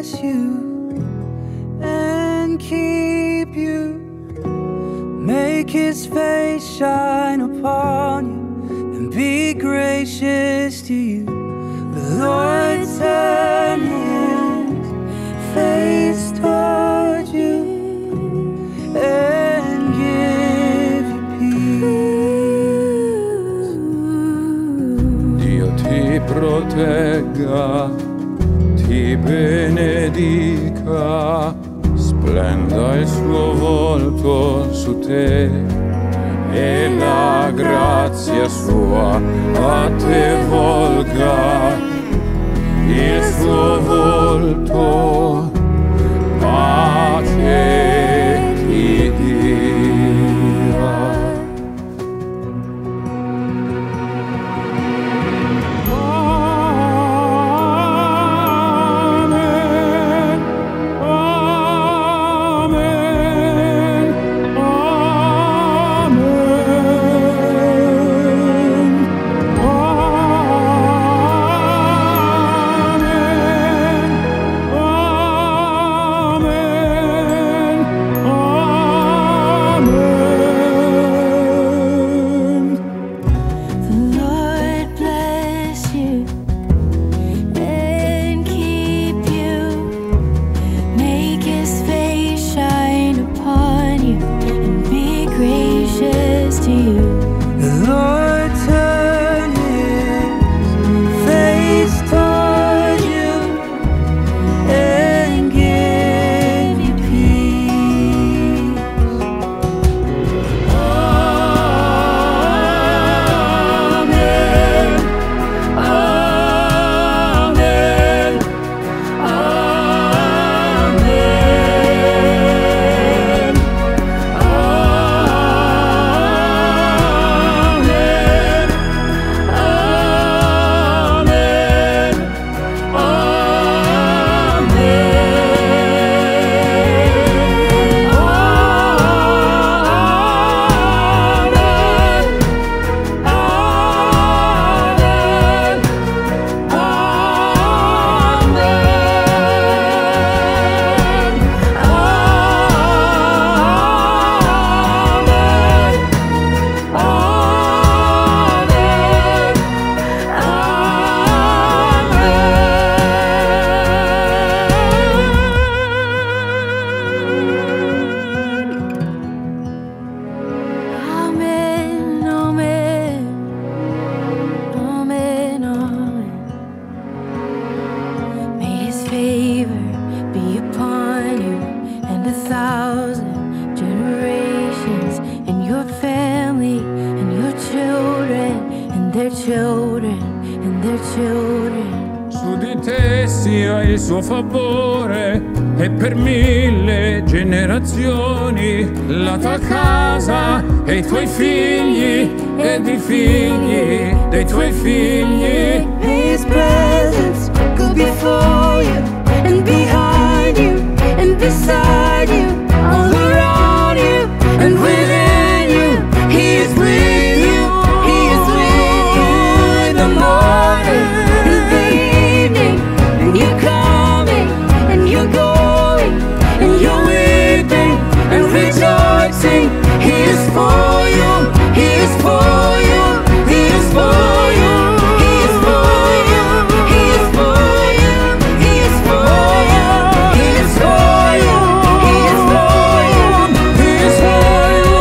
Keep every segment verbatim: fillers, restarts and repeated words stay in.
bless you and keep you, make His face shine upon you and be gracious to you. The Lord turn His face toward you and give you peace. Dio ti protegga, ti benedica, splenda il suo volto su te e la grazia sua a te volga, il suo volto pace ti dia. Favor be upon you and a thousand generations, and your family and your children and their children and their children. Su di te sia il suo favore e per mille generazioni la tua casa e i tuoi figli ed i figli dei tuoi figli. His presence go before you and behind you and beside you, all around you and within you. He is with you, He is with you in the morning, in the evening, and you're coming and you're going and you're weeping and rejoicing. He is for you, He is for you, He is for you, He is for you, He is for you, He is for you, He is for you, He is for you, He is for you.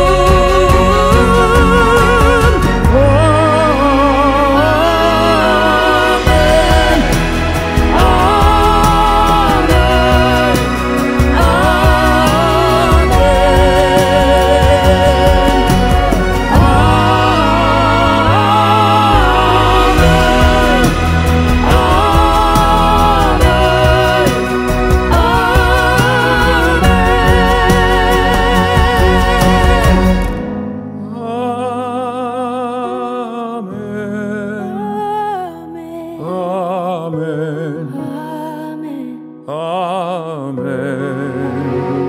Amen. Amen.